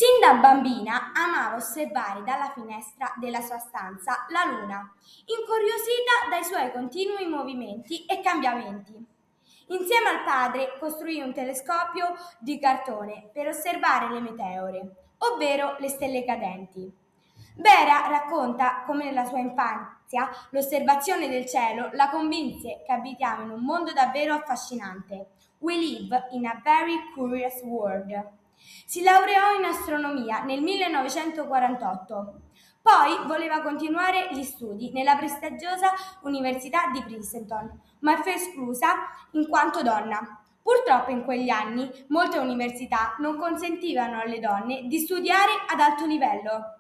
Sin da bambina amava osservare dalla finestra della sua stanza la luna, incuriosita dai suoi continui movimenti e cambiamenti. Insieme al padre costruì un telescopio di cartone per osservare le meteore, ovvero le stelle cadenti. Vera racconta come nella sua infanzia l'osservazione del cielo la convinse che abitiamo in un mondo davvero affascinante. We live in a very curious world. Si laureò in astronomia nel 1948. Poi voleva continuare gli studi nella prestigiosa Università di Princeton, ma fu esclusa in quanto donna. Purtroppo in quegli anni molte università non consentivano alle donne di studiare ad alto livello.